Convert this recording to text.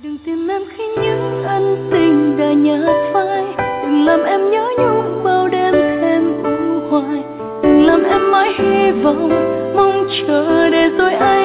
Đừng tìm em khi những ân tình đã nhạt phai, đừng làm em nhớ nhung bao đêm thêm u hoài, đừng làm em mãi hy vọng mong chờ để rồi anh